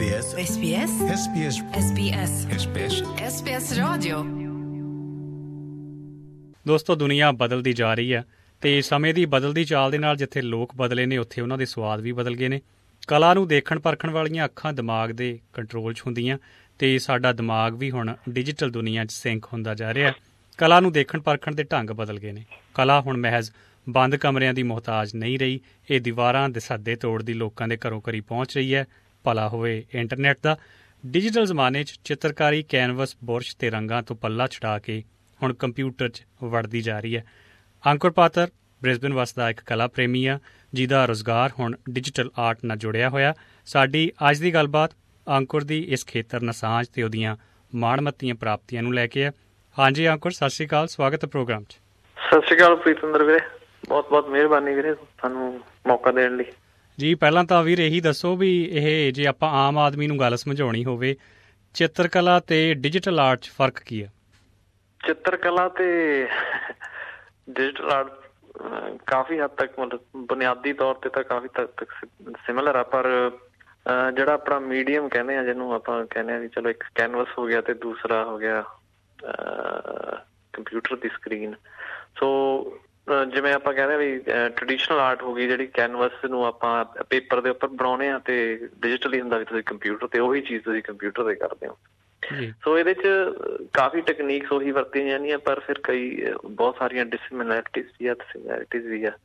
SBS SBS SBS SBS SBS SBS Radio। ਦੋਸਤੋ, ਦੁਨੀਆ ਬਦਲਦੀ ਜਾ ਰਹੀ ਹੈ ਤੇ ਸਮੇਂ ਦੀ ਬਦਲਦੀ ਚਾਲ ਦੇ ਨਾਲ ਜਿੱਥੇ ਲੋਕ ਬਦਲੇ ਨੇ ਉੱਥੇ ਉਹਨਾਂ ਦੇ ਸਵਾਦ ਵੀ ਬਦਲ ਗਏ ਨੇ। ਕਲਾ ਨੂੰ ਦੇਖਣ ਪਰਖਣ ਵਾਲੀਆਂ ਅੱਖਾਂ ਦਿਮਾਗ ਦੇ ਕੰਟਰੋਲ 'ਚ ਹੁੰਦੀਆਂ ਤੇ ਸਾਡਾ ਦਿਮਾਗ ਵੀ ਹੁਣ ਡਿਜੀਟਲ ਦੁਨੀਆ 'ਚ ਸਿੰਕ ਹੁੰਦਾ ਜਾ ਰਿਹਾ। ਕਲਾ ਨੂੰ ਦੇਖਣ ਪਰਖਣ ਦੇ ਢੰਗ ਬਦਲ ਗਏ ਨੇ। ਕਲਾ ਹੁਣ ਮਹਿਜ਼ ਬੰਦ ਕਮਰਿਆਂ ਦੀ ਮੁਹਤਾਜ ਨਹੀਂ ਰਹੀ, ਇਹ ਦੀਵਾਰਾਂ ਦੇ ਸੱਦੇ ਤੋੜਦੀ ਲੋਕਾਂ ਦੇ ਘਰੋਂ ਘਰੀ ਪਹੁੰਚ ਰਹੀ ਹੈ। ਭਲਾ ਹੋਵੇ ਇੰਟਰਨੈਟ ਦਾ। ਡਿਜੀਟਲ ਜ਼ਮਾਨੇ 'ਚ ਚਿੱਤਰਕਾਰੀ ਕੈਨਵਸ, ਬੁਰਸ਼ ਤੇ ਰੰਗਾਂ ਤੋਂ ਪੱਲਾ ਛੁਡਾ ਕੇ ਹੁਣ ਕੰਪਿਊਟਰ 'ਚ ਵੜਦੀ ਜਾ ਰਹੀ ਹੈ। ਅੰਕੁਰ ਪਾਤਰ ਬ੍ਰਿਸਬਨ ਵਸਦਾ ਇੱਕ ਕਲਾ ਪ੍ਰੇਮੀ ਆ ਜਿਹਦਾ ਰੁਜ਼ਗਾਰ ਹੁਣ ਡਿਜੀਟਲ ਆਰਟ ਨਾਲ ਜੁੜਿਆ ਹੋਇਆ। ਸਾਡੀ ਅੱਜ ਦੀ ਗੱਲਬਾਤ ਅੰਕੁਰ ਦੀ ਇਸ ਖੇਤਰ ਨਾਲ ਸਾਂਝ ਤੇ ਉਹਦੀਆਂ ਮਾਣਮੱਤੀਆਂ ਪ੍ਰਾਪਤੀਆਂ ਨੂੰ ਲੈ ਕੇ ਹੈ। ਹਾਂਜੀ ਅੰਕੁਰ, ਸਤਿ ਸ਼੍ਰੀ ਅਕਾਲ, ਸਵਾਗਤ ਹੈ ਪ੍ਰੋਗਰਾਮ 'ਚ। ਸਤਿ ਸ਼੍ਰੀ ਅਕਾਲ ਪ੍ਰੀਤਿੰਦਰ ਵੀਰੇ, ਬਹੁਤ ਬਹੁਤ ਮਿਹਰਬਾਨੀ ਵੀਰੇ ਸਾਨੂੰ ਮੌਕਾ ਦੇਣ ਲਈ। ਜੀ ਪਹਿਲਾਂ ਤਾਂ ਵੀਰ ਇਹੀ ਦੱਸੋ ਵੀ ਇਹ ਜੇ ਆਪਾਂ ਆਮ ਆਦਮੀ ਨੂੰ ਗੱਲ ਸਮਝਾਉਣੀ ਹੋਵੇ, ਚਿੱਤਰਕਲਾ ਤੇ ਡਿਜੀਟਲ ਆਰਟ 'ਚ ਫਰਕ ਕੀ ਆ? ਚਿੱਤਰਕਲਾ ਤੇ ਡਿਜੀਟਲ ਆਰਟ ਕਾਫੀ ਹੱਦ ਤੱਕ ਮਤਲਬ ਬੁਨਿਆਦੀ ਤੌਰ ਤੇ ਤਾਂ ਕਾਫੀ ਹੱਦ ਤੱਕ ਸਿਮਿਲਰ ਆ, ਪਰ ਜਿਹੜਾ ਆਪਣਾ ਮੀਡੀਅਮ ਕਹਿੰਦੇ ਆ, ਜਿਹਨੂੰ ਆਪਾਂ ਕਹਿੰਦੇ ਆ ਵੀ ਚਲੋ ਇੱਕ ਕੈਨਵਸ ਹੋ ਗਿਆ ਤੇ ਦੂਸਰਾ ਹੋ ਗਿਆ ਕੰਪਿਊਟਰ ਦੀ ਸਕਰੀਨ। ਸੋ ਜਿਵੇਂ ਆਪਾਂ ਕਹਿੰਦੇ ਵੀ ਟ੍ਰੈਡੀਸ਼ਨਲ ਆਰਟ ਹੋ ਗਈ ਜਿਹੜੀ ਕੈਨਵਸ ਨੂੰ ਆਪਾਂ ਪੇਪਰ ਦੇ ਉੱਪਰ ਬਣਾਉਂਦੇ ਆ ਤੇ ਡਿਜੀਟਲੀ ਹੁੰਦਾ ਵੀ ਤੁਸੀਂ ਕੰਪਿਊਟਰ ਤੇ ਉਹੀ ਚੀਜ਼ ਤੁਸੀਂ ਕੰਪਿਊਟਰ ਤੇ ਕਰਦੇ ਹੋ। ਸੋ ਇਹਦੇ ਚ ਕਾਫੀ ਟੈਕਨੀਕਸ ਉਹੀ ਵਰਤੀਆਂ ਜਾਂਦੀਆਂ, ਪਰ ਫਿਰ ਕਈ ਬਹੁਤ ਸਾਰੀਆਂ ਡਿਸਸਿਮਿਲੈਰਿਟੀਜ਼ ਵੀ ਆ ਤੇ ਸਿਮਿਲੈਰਿਟੀਜ਼ ਵੀ ਆ।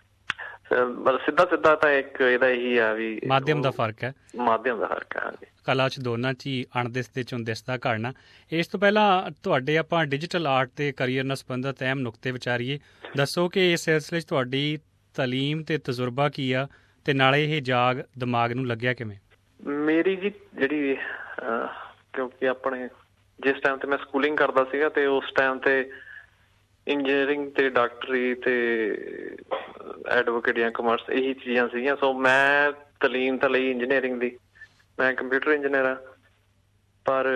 ਸਿੱਧਾ ਤਾਂ ਇੱਕ ਇਹਦਾ ਇਹੀ ਆ ਵੀ ਮਾਧਿਅਮ ਦਾ ਫਰਕ ਹੈ। ਮਾਧਿਅਮ ਦਾ ਫਰਕ ਹੈ, ਹਾਂਜੀ। ਕਲਾ 'ਚ ਦੋਨਾਂ 'ਚ ਹੀ ਅਣਦਿਸਦੇ 'ਚੋਂ ਦਿਸਦਾ ਘੜਨਾ। ਇਸ ਤੋਂ ਪਹਿਲਾਂ ਤੁਹਾਡੇ ਆਪਾਂ ਡਿਜੀਟਲ ਆਰਟ ਦੇ ਕਰੀਅਰ ਨਾਲ ਸੰਬੰਧਿਤ ਅਹਿਮ ਨੁਕਤੇ ਵਿਚਾਰੀਏ। ਦੱਸੋ ਕਿ ਇਸ ਸਿਲਸਿਲੇ 'ਚ ਤੁਹਾਡੀ ਤਾਲੀਮ ਤੇ ਤਜਰਬਾ ਕੀ ਆ ਤੇ ਨਾਲੇ ਇਹ ਜਾਗ ਦਿਮਾਗ ਨੂੰ ਲੱਗਿਆ ਕਿਵੇਂ? ਮੇਰੀ ਜੀ ਜਿਹੜੀ ਕਿਉਂਕਿ ਆਪਣੇ ਜਿਸ ਟਾਈਮ ਤੇ ਮੈਂ ਸਕੂਲਿੰਗ ਕਰਦਾ ਸੀਗਾ ਤੇ ਉਸ ਟਾਈਮ ਤੇ ਇੰਜੀਨੀਅਰਿੰਗ ਤੇ ਡਾਕਟਰੀ ਤੇ ਐਡਵੋਕੇਟ ਜਾਂ ਕਮਰਸ ਇਹੀ ਚੀਜ਼ਾਂ ਸੀਗੀਆਂ। ਸੋ ਮੈਂ ਤਾਲੀਮ ਤਾਂ ਲਈ ਇੰਜੀਨੀਅਰਿੰਗ ਦੀ, ਮੈਂ ਕੰਪਿਊਟਰ ਇੰਜੀਨੀਅਰ ਹਾਂ। ਪਰ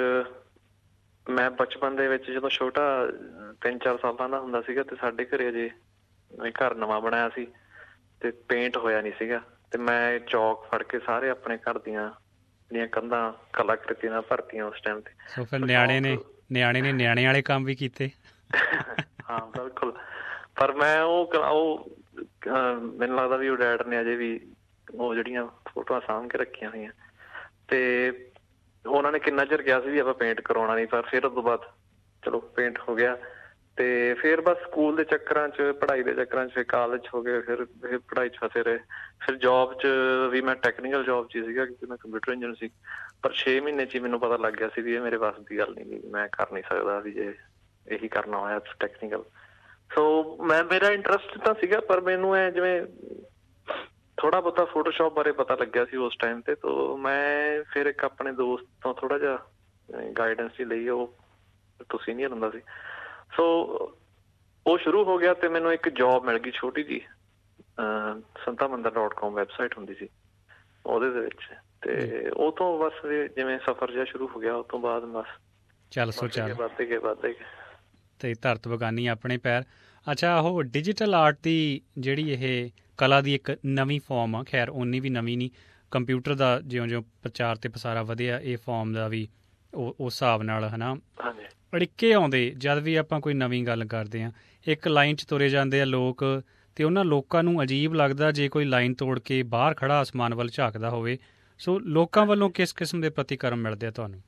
ਮੈਂ ਬਚਪਨ ਦੇ ਵਿੱਚ ਜਦੋਂ ਛੋਟਾ 3-4 ਸਾਲਾਂ ਦਾ ਹੁੰਦਾ ਸੀਗਾ ਤੇ ਸਾਡੇ ਘਰੇ ਅਜੇ ਘਰ ਨਵਾਂ ਬਣਾਇਆ ਸੀ ਤੇ ਪੇਂਟ ਹੋਇਆ ਨਹੀਂ ਸੀਗਾ ਤੇ ਮੈਂ ਚੌਕ ਫੜ ਕੇ ਸਾਰੇ ਆਪਣੇ ਘਰ ਦੀਆਂ ਜਿਹੜੀਆਂ ਕੰਧਾਂ ਕਲਾਕ੍ਰਿਤੀਆਂ ਨਾਲ ਭਰਤੀਆਂ ਉਸ ਟਾਈਮ ਤੇ। ਸੋ ਫਿਰ ਨਿਆਣੇ ਵਾਲੇ ਕੰਮ ਵੀ ਕੀਤੇ? ਹਾਂ ਬਿਲਕੁਲ। ਪਰ ਮੈਂ ਉਹ ਮੈਨੂੰ ਲੱਗਦਾ ਵੀ ਉਹ ਡੈਡ ਨੇ ਅਜੇ ਵੀ ਉਹ ਜਿਹੜੀਆਂ ਫੋਟੋਆਂ ਸਾਂਭ ਕੇ ਰੱਖੀਆਂ ਹੋਈਆਂ ਤੇ ਉਹਨਾਂ ਨੇ ਕਿੰਨਾ ਚਿਰ ਕਿਹਾ ਸੀ ਵੀ ਆਪਾਂ ਪੇਂਟ ਕਰਾਉਣਾ ਨਹੀਂ, ਪਰ ਫਿਰ ਉਸ ਤੋਂ ਬਾਅਦ ਚਲੋ ਪੇਂਟ ਹੋ ਗਿਆ। ਤੇ ਫਿਰ ਬਸ ਸਕੂਲ ਦੇ ਚੱਕਰਾਂ 'ਚ, ਪੜ੍ਹਾਈ ਦੇ ਚੱਕਰਾਂ 'ਚ, ਫਿਰ ਕਾਲਜ ਹੋ ਗਏ, ਫਿਰ ਪੜ੍ਹਾਈ 'ਚ ਫਸੇ ਰਹੇ। ਫਿਰ ਜੋਬ 'ਚ ਵੀ ਮੈਂ ਟੈਕਨੀਕਲ ਜੋਬ 'ਚ ਸੀਗਾ ਕਿਉਂਕਿ ਮੈਂ ਕੰਪਿਊਟਰ ਇੰਜੀਨੀਅਰ ਸੀ। ਪਰ 6 ਮਹੀਨੇ 'ਚ ਹੀ ਮੈਨੂੰ ਪਤਾ ਲੱਗ ਗਿਆ ਸੀ ਵੀ ਇਹ ਮੇਰੇ ਵੱਸ ਦੀ ਗੱਲ ਨਹੀਂ, ਮੈਂ ਕਰ ਨਹੀਂ ਸਕਦਾ ਵੀ ਜੇ ਇਹੀ ਕਰਨਾ ਹੋਇਆ ਟੈਕਨੀਕਲ। ਸੋ ਮੇਰਾ ਇੰਟਰਸਟ ਤਾਂ ਸੀਗਾ, ਪਰ ਮੈਨੂੰ ਜਿਵੇਂ ਥੋੜ੍ਹਾ ਬਹੁਤਾ ਫੋਟੋਸ਼ੋਪ ਬਾਰੇ ਪਤਾ ਲੱਗਿਆ ਸੀ ਉਸ ਟਾਈਮ ਤੇ। ਤਾਂ ਮੈਂ ਫਿਰ ਇੱਕ ਆਪਣੇ ਦੋਸਤ ਤੋਂ ਥੋੜ੍ਹਾ ਜਿਹਾ ਗਾਈਡੈਂਸ ਹੀ ਲਈ, ਉਹ ਤੋਂ ਸੀਨੀਅਰ ਹੁੰਦਾ ਸੀ। ਸੋ ਉਹ ਸ਼ੁਰੂ ਹੋ ਗਿਆ ਤੇ ਮੈਨੂੰ ਇੱਕ ਜੋਬ ਮਿਲ ਗਈ ਛੋਟੀ ਜਿਹੀ, santamandir.com ਵੈਬਸਾਈਟ ਹੁੰਦੀ ਸੀ ਉਹਦੇ ਦੇ ਵਿੱਚ। ਤੇ ਉਹ ਤੋਂ ਬਸ ਜਿਵੇਂ ਸਫ਼ਰ ਜਿਹਾ ਸ਼ੁਰੂ ਹੋ ਗਿਆ, ਉਹ ਤੋਂ ਬਾਅਦ ਬਸ ਵੱਧਦੇ ਗਏ ਤੇ ਧਰਤ ਬਗਾਨੀ ਆਪਣੇ ਪੈਰ। ਅੱਛਾ, ਉਹ ਡਿਜੀਟਲ ਆਰਟ ਦੀ ਜਿਹੜੀ ਇਹ ਕਲਾ ਦੀ ਇੱਕ ਨਵੀਂ ਫਾਰਮ ਆ, ਖੈਰ ਓਨੀ ਵੀ ਨਵੀਂ ਨਹੀਂ, ਕੰਪਿਊਟਰ ਦਾ ਜਿਉਂ ਪ੍ਰਚਾਰ ਤੇ ਪਸਾਰਾ ਵਧਿਆ, ਇਹ ਫਾਰਮ ਦਾ ਵੀ ਉਸ ਹਿਸਾਬ ਨਾਲ ਹੈ ਨਾ ਅੜਿੱਕੇ ਆਉਂਦੇ। ਜਦ ਵੀ ਆਪਾਂ ਕੋਈ ਨਵੀਂ ਗੱਲ ਕਰਦੇ ਹਾਂ, ਇੱਕ ਲਾਈਨ 'ਚ ਤੁਰੇ ਜਾਂਦੇ ਆ ਲੋਕ ਤੇ ਉਹਨਾਂ ਲੋਕਾਂ ਨੂੰ ਅਜੀਬ ਲੱਗਦਾ ਜੇ ਕੋਈ ਲਾਈਨ ਤੋੜ ਕੇ ਬਾਹਰ ਖੜਾ ਅਸਮਾਨ ਵੱਲ ਝਾਕਦਾ ਹੋਵੇ। ਸੋ ਲੋਕਾਂ ਵੱਲੋਂ ਕਿਸ ਕਿਸਮ ਦੇ ਪ੍ਰਤੀਕਰਮ ਮਿਲਦੇ ਆ ਤੁਹਾਨੂੰ?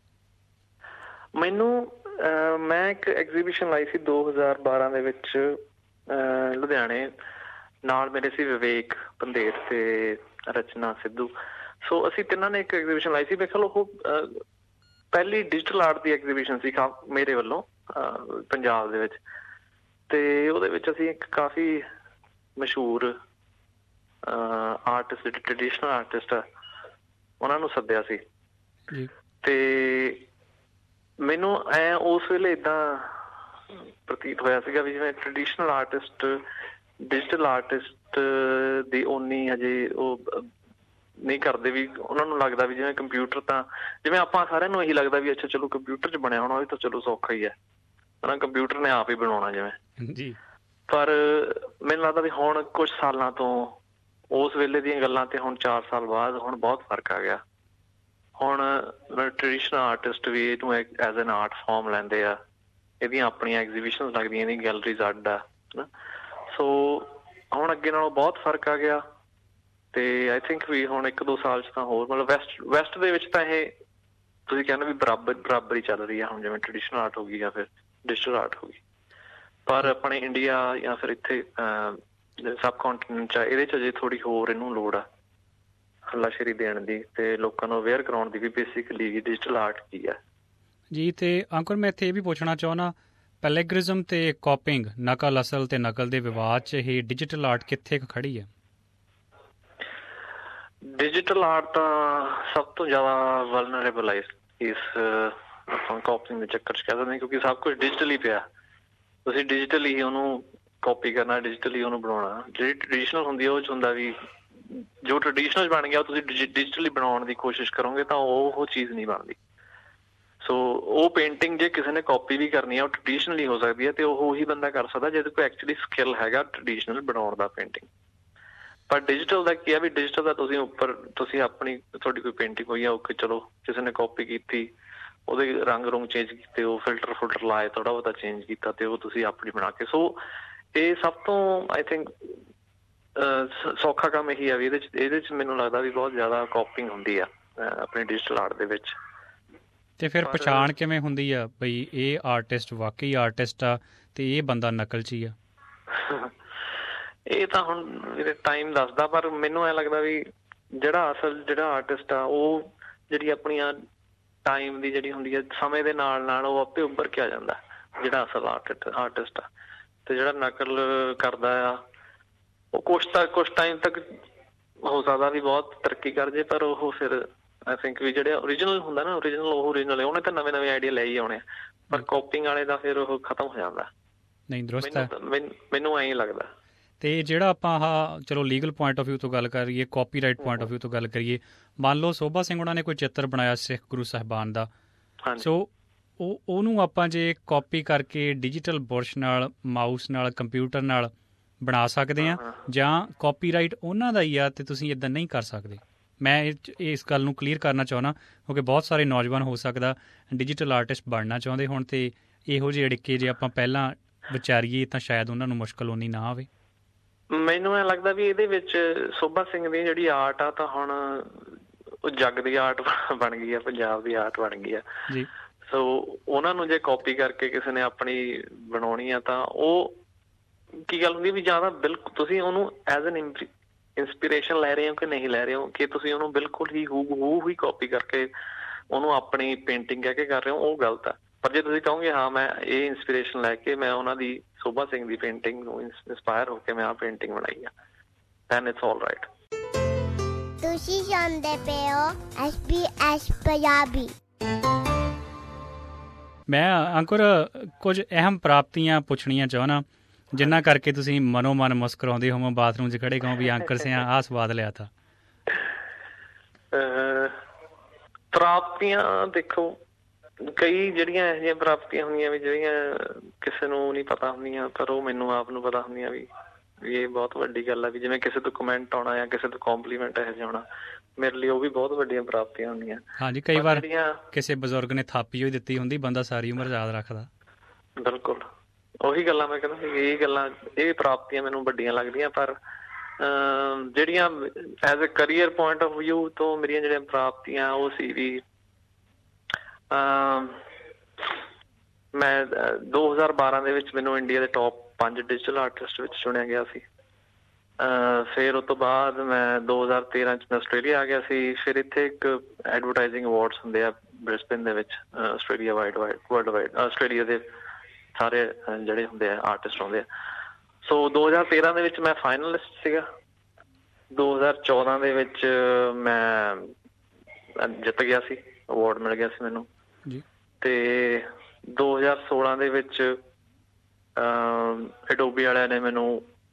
ਮੈਨੂੰ ਮੈਂ ਇੱਕ ਐਗਜ਼ੀਬਿਸ਼ਨ ਲਾਈ ਸੀ 2012 ਦੇ ਵਿੱਚ ਲੁਧਿਆਣੇ। ਨਾਲ ਮੇਰੇ ਸੀ ਵਿਵੇਕ ਪੰਧੇਰ ਤੇ ਰਚਨਾ ਸਿੱਧੂ। ਸੋ ਅਸੀਂ ਤਿੰਨਾਂ ਨੇ ਇੱਕ ਐਗਜ਼ੀਬਿਸ਼ਨ ਲਾਈ ਸੀ। ਮੇਰੇ ਖਿਆਲ ਉਹ ਪਹਿਲੀ ਡਿਜੀਟਲ ਆਰਟ ਦੀ ਐਗਜ਼ੀਬਿਸ਼ਨ ਸੀ ਮੇਰੇ ਵੱਲੋਂ ਪੰਜਾਬ ਦੇ ਵਿੱਚ। ਤੇ ਉਹਦੇ ਵਿੱਚ ਅਸੀਂ ਇੱਕ ਕਾਫੀ ਮਸ਼ਹੂਰ ਆਰਟਿਸਟ, ਜਿਹੜੇ ਟ੍ਰੈਡੀਸ਼ਨਲ ਆਰਟਿਸਟ ਆ, ਉਹਨਾਂ ਨੂੰ ਸੱਦਿਆ ਸੀ। ਤੇ ਮੈਨੂੰ ਉਸ ਵੇਲੇ ਏਦਾਂ ਪ੍ਰਤੀਤ ਹੋਇਆ ਸੀਗਾ ਵੀ ਜਿਵੇਂ ਟ੍ਰੈਡੀਸ਼ਨਲ ਆਰਟਿਸਟ ਡਿਜੀਟਲ ਆਰਟਿਸਟ ਦੀ ਓਨੀ ਹਜੇ ਉਹ ਨਹੀਂ ਕਰਦੇ, ਵੀ ਉਹਨਾਂ ਨੂੰ ਲੱਗਦਾ ਵੀ ਜਿਵੇਂ ਕੰਪਿਊਟਰ ਤਾਂ ਜਿਵੇਂ ਆਪਾਂ ਸਾਰਿਆਂ ਨੂੰ ਇਹੀ ਲੱਗਦਾ ਵੀ ਅੱਛਾ ਚਲੋ ਕੰਪਿਊਟਰ 'ਚ ਬਣਿਆ ਹੋਣਾ, ਉਹ ਤਾਂ ਚਲੋ ਸੌਖਾ ਹੀ ਹੈ ਹਨਾ, ਕੰਪਿਊਟਰ ਨੇ ਆਪ ਹੀ ਬਣਾਉਣਾ ਜਿਵੇਂ ਜੀ। ਪਰ ਮੈਨੂੰ ਲੱਗਦਾ ਵੀ ਹੁਣ ਕੁਛ ਸਾਲਾਂ ਤੋਂ ਉਸ ਵੇਲੇ ਦੀਆਂ ਗੱਲਾਂ ਤੇ ਹੁਣ 4 ਸਾਲ ਬਾਅਦ ਹੁਣ ਬਹੁਤ ਫਰਕ ਆ ਗਿਆ। ਹੁਣ ਟ੍ਰੈਡੀਸ਼ਨਲ ਆਰਟਿਸਟ ਵੀ ਇਹਨੂੰ ਐਜ਼ ਐਨ ਆਰਟ ਫਾਰਮ ਲੈਂਦੇ ਆ, ਇਹਦੀਆਂ ਆਪਣੀਆਂ ਐਗਜ਼ੀਬਿਸ਼ਨਸ ਲੱਗਦੀਆਂ, ਇਹਦੀ ਗੈਲਰੀਜ਼ ਅੱਡ ਆ ਹਨਾ। ਸੋ ਹੁਣ ਅੱਗੇ ਨਾਲੋਂ ਬਹੁਤ ਫਰਕ ਆ ਗਿਆ ਤੇ ਆਈ ਥਿੰਕ ਵੀ ਹੁਣ 1-2 ਸਾਲ 'ਚ ਤਾਂ ਹੋਰ ਮਤਲਬ ਵੈਸਟ ਦੇ ਵਿੱਚ ਤਾਂ ਇਹ ਤੁਸੀਂ ਕਹਿੰਦੇ ਵੀ ਬਰਾਬਰ ਹੀ ਚੱਲ ਰਹੀ ਆ ਹੁਣ, ਜਿਵੇਂ ਟ੍ਰੈਡੀਸ਼ਨਲ ਆਰਟ ਹੋ ਗਈ ਜਾਂ ਫਿਰ ਡਿਜੀਟਲ ਆਰਟ ਹੋ ਗਈ। ਪਰ ਆਪਣੇ ਇੰਡੀਆ ਜਾਂ ਫਿਰ ਇੱਥੇ ਸਬ ਕੰਟੀਨੈਂਟ 'ਚ ਇਹਦੇ 'ਚ ਅਜੇ ਥੋੜ੍ਹੀ ਹੋਰ ਇਹਨੂੰ ਲੋੜ ਆ ਹੱਲਾਸ਼ੇਰੀ ਦੇਣ ਦੀ ਤੇ ਲੋਕਾਂ ਨੂੰ ਅਵੇਅਰ ਕਰਾਉਣ ਦੀ ਵੀ ਬੇਸਿਕਲੀ ਡਿਜੀਟਲ ਆਰਟ ਕੀ ਆ ਜੀ। ਤੇ ਅੰਕੁਰ ਮੈਂ ਇੱਥੇ ਇਹ ਵੀ ਪੁੱਛਣਾ ਚਾਹੁੰਦਾ, ਪੈਲੇਗਰਿਜ਼ਮ ਤੇ ਕਾਪਿੰਗ, ਨਕਲ ਅਸਲ ਤੇ ਨਕਲ ਦੇ ਵਿਵਾਦ 'ਚ ਇਹ ਡਿਜੀਟਲ ਆਰਟ ਕਿੱਥੇ ਕੁ ਖੜੀ ਹੈ? ਡਿਜੀਟਲ ਆਰਟ ਤਾਂ ਸਭ ਤੋਂ ਜ਼ਿਆਦਾ ਵਲਨਰੇਬਲ ਹੈ ਇਸ ਆਪਾਂ ਕਾਪਿੰਗ ਦੇ ਚੱਕਰ 'ਚ ਕਹਿ ਸਕਦੇ, ਕਿਉਂਕਿ ਸਭ ਕੁਛ ਡਿਜੀਟਲੀ ਪਿਆ। ਤੁਸੀਂ ਡਿਜੀਟਲੀ ਹੀ ਉਹਨੂੰ ਕਾਪੀ ਕਰਨਾ, ਡਿਜੀਟਲੀ ਉਹਨੂੰ ਬਣਾਉਣਾ। ਜਿਹੜੀ ਟ੍ਰੈਡੀਸ਼ਨਲ ਹੁੰਦੀ ਹੈ ਉਹ 'ਚ ਹੁੰਦਾ ਵੀ ਜੋ ਟ੍ਰੈਡੀਸ਼ਨਲ ਬਣ ਗਿਆ ਉਹ ਤੁਸੀਂ ਡਿਜੀਟਲੀ ਬਣਾਉਣ ਦੀ ਕੋਸ਼ਿਸ਼ ਕਰੋਗੇ ਤਾਂ ਉਹ ਚੀਜ਼ ਨਹੀਂ ਬਣਦੀ। ਸੋ ਉਹ ਪੇਂਟਿੰਗ ਜੇ ਕਿਸੇ ਨੇ ਕਾਪੀ ਵੀ ਕਰਨੀ ਹੈ ਉਹ ਟ੍ਰੈਡੀਸ਼ਨਲੀ ਹੋ ਸਕਦੀ ਹੈ ਤੇ ਉਹ ਉਹੀ ਬੰਦਾ ਕਰ ਸਕਦਾ ਜਿਹਦੇ ਕੋਲ ਐਕਚੁਅਲੀ ਸਕਿੱਲ ਹੈਗਾ ਟ੍ਰੈਡੀਸ਼ਨਲ ਬਣਾਉਣ ਦਾ ਪੇਂਟਿੰਗ। ਪਰ ਡਿਜੀਟਲ ਦਾ ਕੀ ਆ ਵੀ ਡਿਜੀਟਲ ਦਾ ਤੁਸੀਂ ਉੱਪਰ ਤੁਸੀਂ ਆਪਣੀ ਤੁਹਾਡੀ ਕੋਈ ਪੇਂਟਿੰਗ ਹੋਈ ਆ, ਓਕੇ ਚਲੋ ਕਿਸੇ ਨੇ ਕਾਪੀ ਕੀਤੀ, ਉਹਦੇ ਰੰਗ ਚੇਂਜ ਕੀਤੇ, ਉਹ ਫਿਲਟਰ ਲਾਏ, ਥੋੜਾ ਬਹੁਤਾ ਚੇਂਜ ਕੀਤਾ ਤੇ ਉਹ ਤੁਸੀਂ ਆਪਣੀ ਬਣਾ ਕੇ। ਸੋ ਇਹ ਸਭ ਤੋਂ ਆਈ ਥਿੰਕ ਸੌਖਾ ਕੰਮ ਇਹੀ ਆ ਵੀ ਇਹਦੇ 'ਚ ਮੈਨੂੰ ਲੱਗਦਾ ਵੀ ਬਹੁਤ ਜ਼ਿਆਦਾ ਕਾਪਿੰਗ ਹੁੰਦੀ ਆ ਆਪਣੀ ਡਿਜੀਟਲ ਆਰਟ ਦੇ ਵਿੱਚ। ਤੇ ਫਿਰ ਪਛਾਣ ਕਿਵੇਂ ਹੁੰਦੀ ਆ ਬਈ ਇਹ ਆਰਟਿਸਟ ਵਾਕਈ ਆਰਟਿਸਟ ਆ ਤੇ ਇਹ ਬੰਦਾ ਨਕਲ 'ਚ ਹੀ ਆ? ਇਹ ਤਾਂ ਹੁਣ ਮੇਰੇ ਟਾਈਮ ਦੱਸਦਾ, ਪਰ ਮੈਨੂੰ ਐਂ ਲੱਗਦਾ ਵੀ ਜਿਹੜਾ ਆਰਟਿਸਟ ਆ ਉਹ ਜਿਹੜੀ ਆਪਣੀਆਂ ਟਾਈਮ ਦੀ ਜਿਹੜੀ ਹੁੰਦੀ ਹੈ ਸਮੇਂ ਦੇ ਨਾਲ ਨਾਲ ਉਹ ਆਪੇ ਉੱਭਰ ਕੇ ਆ ਜਾਂਦਾ ਜਿਹੜਾ ਅਸਲ ਆਰਟਿਸਟ ਆ। ਤੇ ਜਿਹੜਾ ਨਕਲ ਕਰਦਾ ਆ ਉਹ ਕੁਛ ਟਾਈਮ ਤੱਕ ਹੋ ਸਕਦਾ ਵੀ ਬਹੁਤ ਤਰੱਕੀ ਕਰ ਜੇ, ਪਰ ਉਹ ਫਿਰ ਆਈ ਥਿੰਕ ਵੀ ਜਿਹੜੇ ਓਰੀਜਨਲ ਹੁੰਦਾ ਨਾ ਓਰੀਜਨਲ ਉਹਨੇ ਤਾਂ ਨਵੇਂ ਆਈਡੀਆ ਲੈ ਹੀ ਆਉਣੇ, ਪਰ ਕਾਪਿੰਗ ਵਾਲੇ ਦਾ ਫਿਰ ਉਹ ਖਤਮ ਹੋ ਜਾਂਦਾ। ਨਹੀਂ, ਦਰੁਸਤ ਹੈ, ਮੈਨੂੰ ਐਂ ਲੱਗਦਾ। ਤੇ ਜਿਹੜਾ ਆਪਾਂ ਚਲੋ ਲੀਗਲ ਪੁਆਇੰਟ ਆਫ ਵਿਊ ਤੋਂ ਗੱਲ ਕਰੀਏ, ਕਾਪੀਰਾਈਟ ਪੁਆਇੰਟ ਆਫ ਵਿਊ ਤੋਂ ਗੱਲ ਕਰੀਏ, ਮੰਨ ਲਓ ਸੋਭਾ ਸਿੰਘ ਉਹਨਾਂ ਨੇ ਕੋਈ ਚਿੱਤਰ ਬਣਾਇਆ ਸਿੱਖ ਗੁਰੂ ਸਾਹਿਬਾਨ ਦਾ, ਸੋ ਉਹਨੂੰ ਆਪਾਂ ਜੇ ਕਾਪੀ ਕਰਕੇ ਡਿਜੀਟਲ ਬੁਰਸ਼ ਨਾਲ, ਮਾਊਸ ਨਾਲ, ਕੰਪਿਊਟਰ ਨਾਲ ਬਣਾ ਸਕਦੇ ਹਾਂ, ਜਾਂ ਕਾਪੀਰਾਈਟ ਉਹਨਾਂ ਦਾ ਹੀ ਆ ਤੇ ਤੁਸੀਂ ਇੱਦਾਂ ਨਹੀਂ ਕਰ ਸਕਦੇ? ਮੈਂ ਇਸ ਗੱਲ ਨੂੰ ਕਲੀਅਰ ਕਰਨਾ ਚਾਹੁੰਦਾ ਕਿਉਂਕਿ ਬਹੁਤ ਸਾਰੇ ਨੌਜਵਾਨ ਹੋ ਸਕਦਾ ਡਿਜੀਟਲ ਆਰਟਿਸਟ ਬਣਨਾ ਚਾਹੁੰਦੇ ਹੋਣ ਤੇ ਇਹੋ ਜਿਹੇ ਅੜਿੱਕੇ ਜੇ ਆਪਾਂ ਪਹਿਲਾਂ ਵਿਚਾਰੀਏ ਤਾਂ ਸ਼ਾਇਦ ਉਹਨਾਂ ਨੂੰ ਮੁਸ਼ਕਿਲ ਓਨੀ ਨਾ ਆਵੇ। ਮੈਨੂੰ ਐਂ ਲੱਗਦਾ ਵੀ ਇਹਦੇ ਵਿੱਚ ਸੋਭਾ ਸਿੰਘ ਦੀ ਜਿਹੜੀ ਆਰਟ ਆ ਤਾਂ ਹੁਣ ਉਹ ਜੱਗ ਦੀ ਆਰਟ ਬਣ ਗਈ ਆ, ਪੰਜਾਬ ਦੀ ਆਰਟ ਬਣ ਗਈ ਆ ਜੀ। ਸੋ ਉਹਨਾਂ ਨੂੰ ਜੇ ਕਾਪੀ ਕਰਕੇ ਕਿਸੇ ਨੇ ਆਪਣੀ ਬਣਾਉਣੀ ਆ ਤਾਂ ਉਹ ਕੀ ਗੱਲ ਹੁੰਦੀ ਵੀ ਜਾਂ ਤਾਂ ਬਿਲਕੁਲ ਤੁਸੀਂ ਉਹਨੂੰ ਐਜ਼ ਐਨ ਇੰਸਪੀਰੇਸ਼ਨ ਲੈ ਰਹੇ ਹੋ ਕਿ ਨਹੀਂ ਲੈ ਰਹੇ ਹੋ, ਕਿ ਤੁਸੀਂ ਉਹਨੂੰ ਬਿਲਕੁਲ ਹੀ ਹੂ ਹੀ ਕਾਪੀ ਕਰਕੇ ਉਹਨੂੰ ਆਪਣੀ ਪੇਂਟਿੰਗ ਕਹਿ ਕੇ ਕਰ ਰਹੇ ਹੋ, ਉਹ ਗਲਤ ਆ। ਪਰ ਜੇ ਤੁਸੀਂ ਕਹੋਗੇ ਹਾਂ ਮੈਂ ਇਹ ਇੰਸਪੀਰੇਸ਼ਨ ਲੈ ਕੇ ਮੈਂ ਉਹਨਾਂ ਦੀ ਸੋਭਾ ਸਿੰਘ ਦੀ ਪੇਂਟਿੰਗ ਨੂੰ ਇੰਸਪਾਇਰ ਹੋ ਕੇ ਮੈਂ ਆਹ ਪੇਂਟਿੰਗ ਬਣਾਈ ਆ, then it's all right। ਤੁਸੀਂ ਸੁਣਦੇ ਪਏ ਹੋ SBS ਪੰਜਾਬੀ। ਮੈਂ ਅੰਕੁਰ ਕੁਝ ਅਹਿਮ ਪ੍ਰਾਪਤੀਆਂ ਪੁੱਛਣੀਆਂ ਚਾਹੁੰਦਾ ਜਿਨ੍ਹਾਂ ਕਰਕੇ ਤੁਸੀਂ ਮਨੋ ਮਨ ਮੁਸਕਰਾਉਂਦੇ ਹੋਵੋ, ਬਾਥਰੂਮ 'ਚ ਖੜੇ ਕਹੋ ਵੀ ਅੰਕੁਰ ਸਿਆਂ ਆਹ ਸਵਾਦ ਲਿਆ ਤਾ। ਪ੍ਰਾਪਤੀਆਂ ਦੇਖੋ ਕਈ ਜਿਹੜੀਆਂ ਇਹੋ ਜਿਹੀਆਂ ਪ੍ਰਾਪਤੀਆਂ ਹੁੰਦੀਆਂ ਵੀ ਜਿਹੜੀਆਂ ਕਿਸੇ ਨੂੰ ਨਹੀਂ ਪਤਾ ਹੁੰਦੀਆਂ, ਪਰ ਉਹ ਮੈਨੂੰ ਆਪ ਨੂੰ ਪਤਾ ਹੁੰਦੀਆਂ ਵੀ ਇਹ ਬਹੁਤ ਵੱਡੀ ਗੱਲ ਆ। ਵੀ ਜਿਵੇਂ ਕਿਸੇ ਤੋਂ ਕਮੈਂਟ ਆਉਣਾ ਜਾਂ ਕਿਸੇ ਤੋਂ ਕੰਪਲੀਮੈਂਟ ਇਹੋ ਜਿਹਾ ਆਉਣਾ, ਮੇਰੇ ਲਈ ਉਹ ਵੀ ਬਹੁਤ ਵੱਡੀਆਂ ਪ੍ਰਾਪਤੀਆਂ ਹੁੰਦੀਆਂ। ਹਾਂਜੀ, ਕਈ ਵਾਰ ਕਿਸੇ ਬਜ਼ੁਰਗ ਨੇ ਥਾਪੀ ਹੋਈ ਦਿੱਤੀ ਹੁੰਦੀ, ਬੰਦਾ ਸਾਰੀ ਉਮਰ ਯਾਦ ਰੱਖਦਾ। ਬਿਲਕੁਲ ਉਹੀ ਗੱਲਾਂ ਮੈਂ ਕਹਿੰਦਾ ਇਹ ਪ੍ਰਾਪਤੀਆਂ ਮੈਨੂੰ ਵੱਡੀਆਂ ਲੱਗਦੀਆਂ। ਪਰ ਜਿਹੜੀਆਂ as a career point of view ਤੋਂ ਮੇਰੀਆਂ ਜਿਹੜੀਆਂ ਪ੍ਰਾਪਤੀਆਂ ਉਹ ਸੀ ਵੀ ਮੈਂ 2012 ਦੇ ਵਿੱਚ ਮੈਨੂੰ ਇੰਡੀਆ ਦੇ ਟੌਪ 5 ਡਿਜੀਟਲ ਆਰਟਿਸਟ ਵਿੱਚ ਚੁਣਿਆ ਗਿਆ ਸੀ। ਫਿਰ ਉਸ ਤੋਂ ਬਾਅਦ ਮੈਂ 2013 ਚ ਮੈਂ ਆਸਟ੍ਰੇਲੀਆ ਆ ਗਿਆ ਸੀ। ਫਿਰ ਇੱਥੇ ਇੱਕ ਐਡਵਰਟਾਈਜ਼ਿੰਗ ਅਵਾਰਡਸ ਹੁੰਦੇ ਆ ਬ੍ਰਿਸਬੇਨ ਦੇ ਵਿੱਚ, ਆਸਟ੍ਰੇਲੀਆ ਵਰਲਡ ਵਾਈਡ ਆਸਟ੍ਰੇਲੀਆ ਦੇ ਸਾਰੇ ਜਿਹੜੇ ਹੁੰਦੇ ਆ ਆਰਟਿਸਟ ਹੁੰਦੇ ਆ। ਸੋ 2013 ਦੇ ਵਿੱਚ ਮੈਂ ਫਾਈਨਲਿਸਟ ਸੀਗਾ। 2014 ਦੇ ਵਿੱਚ ਮੈਂ ਜਿੱਤ ਗਿਆ ਸੀ, ਅਵਾਰਡ ਮਿਲ ਗਿਆ ਸੀ ਮੈਨੂੰ। ਤੇ 2016 ਦੇ ਵਿੱਚ ਐਡੋਬੀ ਵਾਲਿਆਂ ਨੇ ਮੈਨੂੰ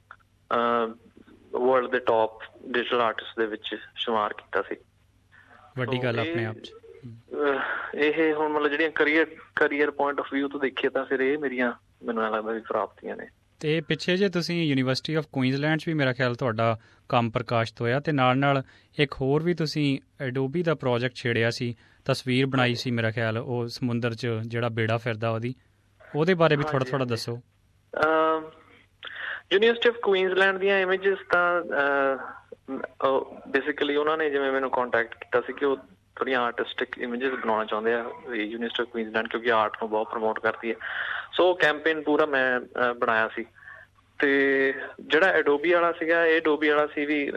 ਵਰਲਡ ਦੇ ਟੌਪ ਡਿਜੀਟਲ ਆਰਟਿਸਟ ਦੇ ਵਿੱਚ ਸ਼ੁਮਾਰ ਕੀਤਾ ਸੀ। ਵੱਡੀ ਗੱਲ ਆਪਣੇ ਆਪ 'ਚ। ਇਹ ਹੁਣ ਮਤਲਬ ਜਿਹੜੀਆਂ ਕਰੀਅਰ ਪੁਆਇੰਟ ਆਫ ਵਿਊ ਤੋਂ ਦੇਖੀਏ ਤਾਂ ਫਿਰ ਇਹ ਮੇਰੀਆਂ ਮੈਨੂੰ ਐਂ ਲੱਗਦਾ ਵੀ ਪ੍ਰਾਪਤੀਆਂ ਨੇ। ਅਤੇ ਪਿੱਛੇ ਜੇ ਤੁਸੀਂ ਯੂਨੀਵਰਸਿਟੀ ਆਫ ਕੁਈਨਜ਼ਲੈਂਡ 'ਚ ਵੀ ਮੇਰਾ ਖਿਆਲ ਤੁਹਾਡਾ ਕੰਮ ਪ੍ਰਕਾਸ਼ਿਤ ਹੋਇਆ, ਅਤੇ ਨਾਲ ਇੱਕ ਹੋਰ ਵੀ ਤੁਸੀਂ ਐਡੋਬੀ ਦਾ ਪ੍ਰੋਜੈਕਟ ਛੇੜਿਆ ਸੀ, ਤਸਵੀਰ ਬਣਾਈ ਸੀ ਮੇਰਾ ਖਿਆਲ ਉਹ ਸਮੁੰਦਰ 'ਚ ਜਿਹੜਾ ਬੇੜਾ ਫਿਰਦਾ ਉਹਦੇ ਬਾਰੇ ਵੀ ਥੋੜ੍ਹਾ ਦੱਸੋ। ਯੂਨੀਵਰਸਿਟੀ ਆਫ ਕੁਈਨਜ਼ਲੈਂਡ ਦੀਆਂ ਇਮੇਜਿਸ ਤਾਂ ਬੇਸਿਕਲੀ ਉਹਨਾਂ ਨੇ ਜਿਵੇਂ ਮੈਨੂੰ ਕੰਟੈਕਟ ਕੀਤਾ ਸੀ ਕਿ ਉਹ ਥੋੜ੍ਹੀਆਂ ਆਰਟਿਸਟਿਕ ਇਮੇਜਿਸ ਬਣਾਉਣਾ ਚਾਹੁੰਦੇ ਆ ਯੂਨੀਵਰਸਿਟੀ ਆਫ ਕੁਈਨਜ਼ਲੈਂਡ, ਕਿਉਂਕਿ ਆਰਟ ਨੂੰ ਬਹੁਤ ਪ੍ਰਮੋਟ ਕਰਦੀ ਹੈ। ਸੋ ਕੈਂਪੇਨ ਪੂਰਾ ਮੈਂ ਬਣਾਇਆ ਸੀ। ਅਤੇ ਜਿਹੜਾ ਐਡੋਬੀ ਵਾਲਾ ਸੀਗਾ, ਇਹ ਐਡੋਬੀ ਵਾਲਾ ਸੀ ਵੀ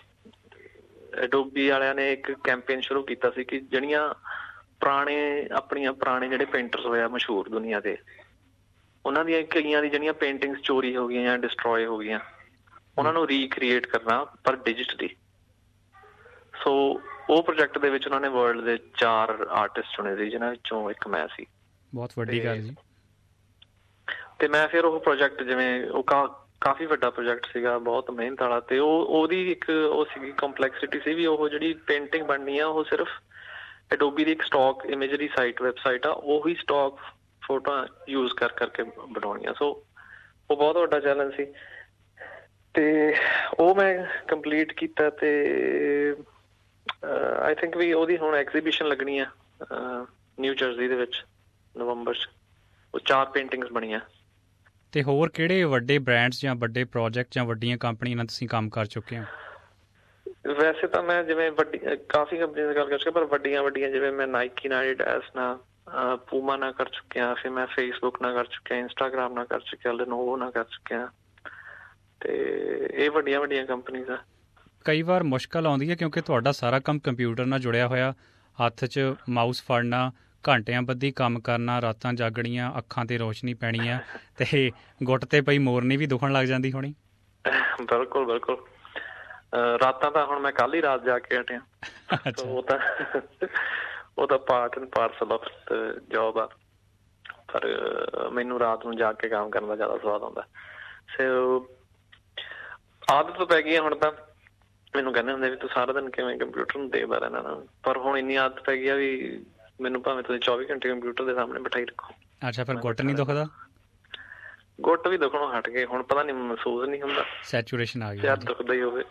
ਐਡੋਬੀ ਵਾਲਿਆਂ ਨੇ ਇੱਕ ਕੈਂਪੇਨ ਸ਼ੁਰੂ ਕੀਤਾ ਸੀ ਕਿ ਜਿਹੜੀਆਂ ਪੁਰਾਣੇ ਜਿਹੜੇ ਪੇਂਟਰਸ ਹੋਏ ਆ ਮਸ਼ਹੂਰ ਦੁਨੀਆ ਦੇ, ਉਹਨਾਂ ਦੀਆਂ ਕਈਆਂ ਦੀ ਜਿਹੜੀਆਂ ਪੇਂਟਿੰਗਸ ਚੋਰੀ ਹੋ ਗਈਆਂ ਜਾਂ ਡਿਸਟਰੋਏ ਹੋ ਗਈਆਂ, ਉਹਨਾਂ ਨੂੰ ਰੀਕ੍ਰੀਏਟ ਕਰਨਾ ਪਰ ਡਿਜੀਟਲੀ। ਸੋ ਉਹ ਪ੍ਰੋਜੈਕਟ ਦੇ ਵਿੱਚ ਉਹਨਾਂ ਨੇ ਵਰਲਡ ਦੇ 4 ਆਰਟਿਸਟ ਚੁਣੇ ਸੀ, ਜਿਹਨਾਂ ਵਿੱਚੋਂ ਇੱਕ ਮੈਂ ਸੀ। ਬਹੁਤ ਵੱਡੀ ਗੱਲ ਜੀ। ਤੇ ਮੈਂ ਫਿਰ ਉਹ ਪ੍ਰੋਜੈਕਟ, ਜਿਵੇਂ ਉਹ ਕਾਫੀ ਵੱਡਾ ਪ੍ਰੋਜੈਕਟ ਸੀਗਾ, ਬਹੁਤ ਮਿਹਨਤ ਵਾਲਾ, ਤੇ ਉਹਦੀ ਇੱਕ ਉਹ ਸੀਗੀ ਕੰਪਲੈਕਸਿਟੀ ਸੀ ਵੀ ਉਹ ਜਿਹੜੀ ਪੇਂਟਿੰਗ ਬਣਨੀ ਆ ਉਹ ਸਿਰਫ ਐਡੋਬੀ ਦੀ ਇੱਕ ਸਟਾਕ ਇਮੇਜਰੀ ਵੈਬਸਾਈਟ ਆ, ਉਹੀ ਸਟਾਕ ਫੋਟੋਆਂ ਯੂਜ਼ ਕਰਕੇ ਬਣਾਉਣੀਆਂ। ਸੋ ਉਹ ਬਹੁਤ ਵੱਡਾ ਚੈਲੰਜ ਸੀ ਤੇ ਉਹ ਮੈਂ ਕੰਪਲੀਟ ਕੀਤਾ। ਤੇ ਆਈ ਥਿੰਕ ਵੀ ਉਹਦੀ ਹੁਣ ਐਗਜ਼ੀਬਿਸ਼ਨ ਲੱਗਣੀ ਆ ਨਿਊ ਜਰਸੀ ਦੇ ਵਿੱਚ ਨਵੰਬਰ 'ਚ। ਉਹ 4 ਪੇਂਟਿੰਗਸ ਬਣੀਆਂ। ਤੇ ਹੋਰ ਕਿਹੜੇ ਵੱਡੇ ਬ੍ਰਾਂਡਸ ਜਾਂ ਵੱਡੇ ਪ੍ਰੋਜੈਕਟ ਜਾਂ ਵੱਡੀਆਂ ਕੰਪਨੀਆਂ ਨਾਲ ਤੁਸੀਂ ਕੰਮ ਕਰ ਚੁੱਕੇ ਹੋ? ਵੈਸੇ ਤਾਂ ਮੈਂ ਜਿਵੇਂ ਕਾਫੀ ਕੰਪਨੀਆਂ ਦੀ ਗੱਲ ਕਰ ਚੁੱਕਿਆ, ਪਰ ਵੱਡੀਆਂ ਜਿਵੇਂ ਮੈਂ ਨਾਈਕੀ ਨਾਲ, ਐਡੀਡਾਸ ਨਾਲ, ਪੂਮਾ ਨਾਲ ਕਰ ਚੁੱਕਿਆ, ਫਿਰ ਮੈਂ ਫੇਸਬੁੱਕ ਨਾਲ ਕਰ ਚੁੱਕਿਆ, ਇੰਸਟਾਗ੍ਰਾਮ ਨਾਲ ਕਰ ਚੁੱਕਿਆ, ਲੈਨੋਵੋ ਨਾਲ ਕਰ ਚੁੱਕਿਆ, ਤੇ ਇਹ ਵੱਡੀਆਂ ਕੰਪਨੀਆਂ ਆ। ਕਈ ਵਾਰ ਮੁਸ਼ਕਲ ਆਉਂਦੀ ਹੈ ਕਿਉਂਕਿ ਤੁਹਾਡਾ ਸਾਰਾ ਕੰਮ ਕੰਪਿਊਟਰ ਨਾਲ ਜੁੜਿਆ ਹੋਇਆ, ਹੱਥ 'ਚ ਮਾਊਸ ਫੜਨਾ, ਘੰਟਿਆਂ ਬੱਧੀ ਕੰਮ ਕਰਨਾ, ਰਾਤਾਂ ਜਾਗਣੀਆਂ, ਅੱਖਾਂ 'ਤੇ ਰੋਸ਼ਨੀ ਪੈਣੀ ਆ, ਤੇ ਗੁੱਟ 'ਤੇ ਪਈ ਮੋਰਨੀ ਵੀ ਦੁਖਣ ਲੱਗ ਜਾਂਦੀ ਹੋਣੀ। ਬਿਲਕੁਲ ਰਾਤਾਂ ਤਾਂ ਹੁਣ ਮੈਂ ਕੱਲ ਹੀ ਰਾਤ ਜਾ ਕੇ ਹਟਿਆ। ਉਹ ਤਾਂ part and parcel of job ਆ, ਪਰ ਮੈਨੂੰ ਰਾਤ ਨੂੰ ਜਾ ਕੇ ਕੰਮ ਕਰਨ ਦਾ ਜ਼ਿਆਦਾ ਸਵਾਦ ਆਉਂਦਾ। ਸੋ ਆਦਤ ਪੈ ਗਈ ਹੁਣ ਤਾਂ। ਮੈਨੂੰ ਕਹਿੰਦੇ ਹੁੰਦੇ ਵੀ ਤੂੰ ਸਾਰਾ ਦਿਨ ਕਿਵੇਂ ਕੰਪਿਊਟਰ ਨੂੰ ਦੇਖਦਾ ਰਹਿਣਾ ਨਾ, ਪਰ ਹੁਣ ਇੰਨੀ ਆਦਤ ਪੈ ਗਈ ਆ ਵੀ ਮੈਨੂੰ ਭਾਵੇਂ ਤੁਸੀਂ 24 ਘੰਟੇ ਕੰਪਿਊਟਰ ਦੇ ਸਾਹਮਣੇ ਬਿਠਾਈ ਰੱਖੋ। ਅੱਛਾ, ਫਿਰ ਗੁੱਟ ਨਹੀਂ ਦੁਖਦਾ? ਗੁੱਟ ਵੀ ਦੁਖਣੋਂ ਹਟ ਗਏ ਹੁਣ, ਪਤਾ ਨਹੀਂ ਮਹਿਸੂਸ ਨਹੀਂ ਹੁੰਦਾ, ਸੈਚੂਰੇਸ਼ਨ ਆ ਗਈ, ਸ਼ਾਇਦ ਦੁਖਦਾ ਹੀ ਹੋਵੇ।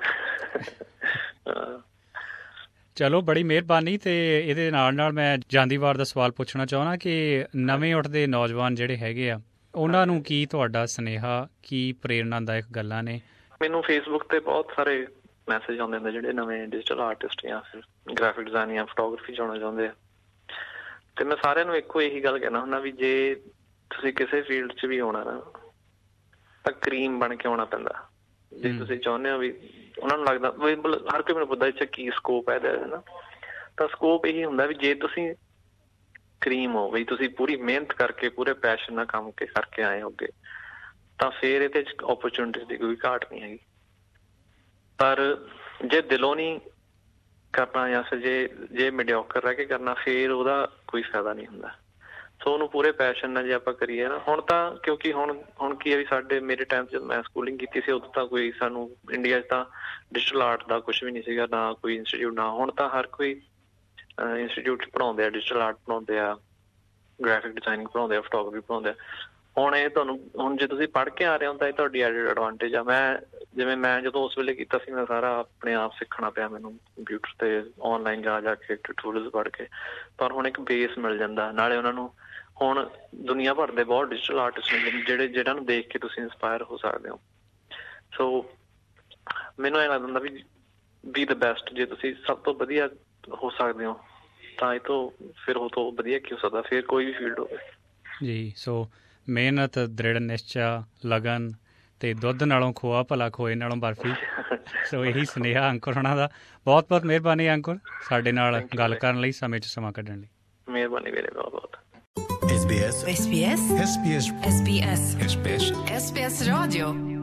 ਚਲੋ, ਬੜੀ ਮਿਹਰਬਾਨੀ। ਤੇ ਇਹਦੇ ਨਾਲ ਮੈਂ ਜਾਂਦੀ ਵਾਰ ਦਾ ਸਵਾਲ ਪੁੱਛਣਾ ਚਾਹੁੰਦਾ ਕਿ ਨਵੇਂ ਉੱਠਦੇ ਨੌਜਵਾਨ ਜਿਹੜੇ ਹੈਗੇ ਆ, ਉਹਨਾਂ ਨੂੰ ਕੀ ਤੁਹਾਡਾ ਸੁਨੇਹਾ, ਕੀ ਪ੍ਰੇਰਨਾਦਾਇਕ ਗੱਲਾਂ ਨੇ? ਮੈਨੂੰ ਫੇਸਬੁੱਕ ਤੇ ਬਹੁਤ ਸਾਰੇ ਮੈਸੇਜ ਆਉਂਦੇ ਹੁੰਦੇ ਜਿਹੜੇ ਨਵੇਂ ਡਿਜੀਟਲ ਆਰਟਿਸਟ ਜਾਂ ਫਿਰ ਗ੍ਰਾਫਿਕ ਡਿਜ਼ਾਇਨ ਜਾਂ ਫੋਟੋਗ੍ਰਾਫੀ 'ਚ ਆਉਣਾ ਚਾਹੁੰਦੇ ਆ, ਤੇ ਮੈਂ ਸਾਰਿਆਂ ਨੂੰ ਇੱਕੋ ਇਹੀ ਗੱਲ ਕਹਿਣਾ ਹੁੰਦਾ ਵੀ ਜੇ ਤੁਸੀਂ ਕਿਸੇ ਫੀਲਡ 'ਚ ਵੀ ਆਉਣਾ ਨਾ ਤਾਂ ਕਰੀਮ ਬਣ ਕੇ ਆਉਣਾ ਪੈਂਦਾ। ਜੇ ਤੁਸੀਂ ਚਾਹੁੰਦੇ ਹੋ ਵੀ, ਉਹਨਾਂ ਨੂੰ ਲੱਗਦਾ ਹਰ ਕੋਈ ਮੈਨੂੰ ਪੁੱਛਦਾ ਇੱਥੇ ਕੀ ਸਕੋਪ ਹੈ ਇਹਦਾ ਨਾ, ਤਾਂ ਸਕੋਪ ਇਹੀ ਹੁੰਦਾ ਵੀ ਜੇ ਤੁਸੀਂ ਕਰੀਮ ਹੋ ਬਈ, ਤੁਸੀਂ ਪੂਰੀ ਮਿਹਨਤ ਕਰਕੇ ਪੂਰੇ ਪੈਸ਼ਨ ਨਾਲ ਕੰਮ ਕਰਕੇ ਆਏ ਹੋਗੇ, ਤਾਂ ਫਿਰ ਇਹਦੇ 'ਚ ਓਪਰਚੁਨਿਟੀ ਦੀ ਕੋਈ ਘਾਟ ਨਹੀਂ ਹੈਗੀ। ਪਰ ਜੇ ਦਿਲੋਂ ਨਹੀਂ ਕਰਨਾ ਜਾਂ ਫਿਰ ਜੇ ਮੀਡੀਓਕਰ ਰਹਿ ਕੇ ਕਰਨਾ, ਫਿਰ ਉਹਦਾ ਕੋਈ ਫਾਇਦਾ ਨਹੀਂ ਹੁੰਦਾ। ਸੋ ਉਹਨੂੰ ਪੂਰੇ ਪੈਸ਼ਨ ਨਾਲ ਜੇ ਆਪਾਂ ਕਰੀਏ ਨਾ, ਹੁਣ ਤਾਂ ਕਿਉਂਕਿ ਹੁਣ ਕੀ ਹੈ ਵੀ ਮੇਰੇ ਟਾਈਮ 'ਚ ਜਦੋਂ ਮੈਂ ਸਕੂਲਿੰਗ ਕੀਤੀ ਸੀ ਉਦੋਂ ਤਾਂ ਕੋਈ ਸਾਨੂੰ ਇੰਡੀਆ 'ਚ ਤਾਂ ਡਿਜੀਟਲ ਆਰਟ ਦਾ ਕੁਛ ਵੀ ਨਹੀਂ ਸੀਗਾ, ਨਾ ਕੋਈ ਇੰਸਟੀਟਿਊਟ, ਨਾ। ਹੁਣ ਤਾਂ ਹਰ ਕੋਈ ਇੰਸਟੀਟਿਊਟ ਪੜ੍ਹਾਉਂਦੇ ਆ, ਡਿਜੀਟਲ ਆਰਟ ਪੜ੍ਹਾਉਂਦੇ ਆ, ਗ੍ਰਾਫਿਕ ਡਿਜ਼ਾਇਨਿੰਗ ਪੜ੍ਹਾਉਂਦੇ ਆ, ਫੋਟੋਗ੍ਰਾਫੀ ਪੜ੍ਹਾਉਂਦੇ ਆ। ਹੁਣ ਜੇ ਤੁਸੀਂ ਪੜ੍ਹ ਕੇ ਆ ਰਹੇ ਹੋ ਤਾਂ ਇਹ ਤੁਹਾਡੀ ਐਡਿਡ ਐਡਵਾਂਟੇਜ ਆ। ਮੈਂ ਜਦੋਂ ਉਸ ਵੇਲੇ ਕੀਤਾ ਸੀ, ਮੈਂ ਸਾਰਾ ਆਪਣੇ ਆਪ ਸਿੱਖਣਾ ਪਿਆ ਮੈਨੂੰ ਕੰਪਿਊਟਰ ਤੇ ਆਨਲਾਈਨ ਜਾ ਕੇ ਟਿਊਟੋਰੀਅਲਸ ਪੜ੍ਹ ਕੇ, ਪਰ ਹੁਣ ਇੱਕ ਬੇਸ ਮਿਲ ਜਾਂਦਾ। ਨਾਲੇ ਉਹਨਾਂ ਨੂੰ ਹੁਣ ਦੁਨੀਆ ਭਰ ਦੇ ਬਹੁਤ ਡਿਜੀਟਲ ਆਰਟਿਸਟ ਨੇ ਜਿਹਨਾਂ ਨੂੰ ਦੇਖ ਕੇ ਤੁਸੀਂ ਇੰਸਪਾਇਰ ਹੋ ਸਕਦੇ ਹੋ। ਸੋ ਮੈਨੂੰ ਇਹ ਲੱਗਦਾ ਹੁੰਦਾ ਵੀ ਬੀ ਦ ਬੈਸਟ। ਜੇ ਤੁਸੀਂ ਸਭ ਤੋਂ ਵਧੀਆ ਹੋ ਸਕਦੇ ਹੋ ਤਾਂ ਫਿਰ ਉਹ ਤੋਂ ਵਧੀਆ ਕੀ ਹੋ ਸਕਦਾ, ਫਿਰ ਕੋਈ ਵੀ ਫੀਲਡ ਹੋਵੇ ਜੀ। ਸੋ ਮਿਹਨਤ, ਦ੍ਰਿੜ ਨਿਸ਼ਚਾ, ਲਗਨ ਤੇ ਦੁੱਧ ਨਾਲੋਂ ਖੋਆ ਭਲਾ ਖੋਏ ਨਾਲੋਂ ਬਰਫੀ। ਸੋ ਇਹੀ ਸੁਨੇਹਾ ਅੰਕੁਰ ਹੋਣਾ ਦਾ। ਬਹੁਤ ਬਹੁਤ ਮਿਹਰਬਾਨੀ ਅੰਕੁਰ, ਸਾਡੇ ਨਾਲ ਗੱਲ ਕਰਨ ਲਈ, ਸਮੇਂ 'ਚ ਸਮਾਂ ਕੱਢਣ ਲਈ। ਮਿਹਰਬਾਨੀ ਵੀਰੇ, ਬਹੁਤ ਬਹੁਤ। SBS Radio